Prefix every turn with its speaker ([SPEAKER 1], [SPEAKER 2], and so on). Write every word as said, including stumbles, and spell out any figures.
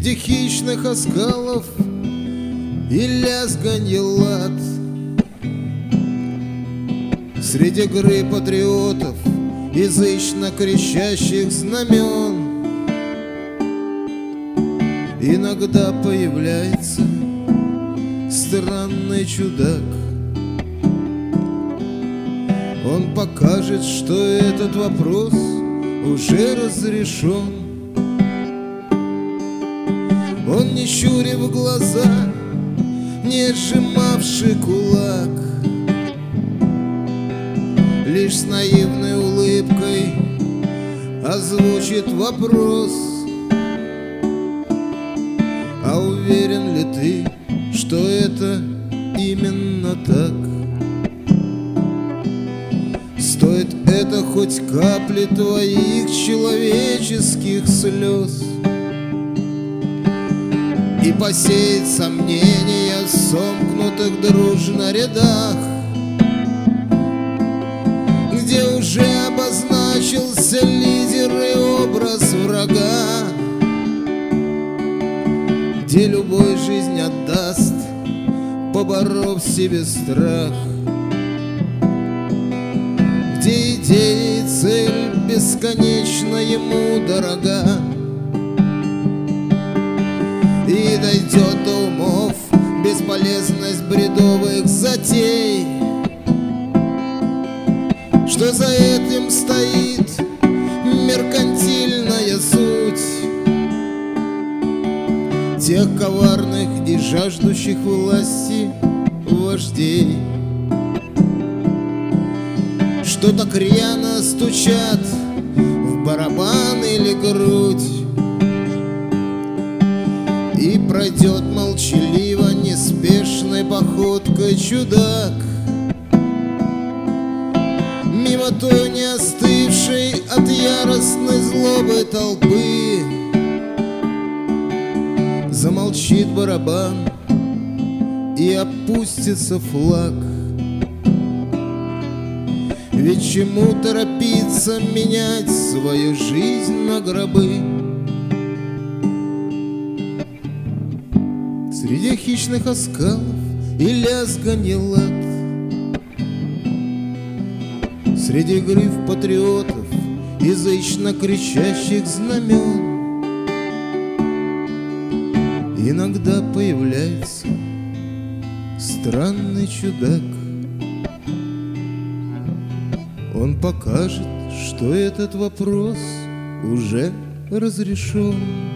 [SPEAKER 1] Среди хищных оскалов и лязганье лад, среди игры патриотов, язычно кричащих знамен, иногда появляется странный чудак. Он покажет, что этот вопрос уже разрешен. Он, не щурив глаза, не сжимавший кулак, лишь с наивной улыбкой озвучит вопрос: а уверен ли ты, что это именно так? Стоит это хоть капли твоих человеческих слез и посеять сомнения в сомкнутых дружно рядах, где уже обозначился лидер и образ врага, где любой жизнь отдаст, поборов себе страх, где идея и цель бесконечно ему дорога, и дойдет до умов бесполезность бредовых затей, что за этим стоит меркантильная суть тех коварных и жаждущих власти вождей, что так рьяно стучат в барабан или грудь, и пройдет молчаливо неспешной походкой чудак мимо той не остывшей от яростной злобы толпы. Замолчит барабан и опустится флаг. Ведь чему торопиться менять свою жизнь на гробы? Среди хищных оскалов и лязганья лад, среди гриф патриотов, язычно кричащих знамен, иногда появляется странный чудак. Он покажет, что этот вопрос уже разрешен.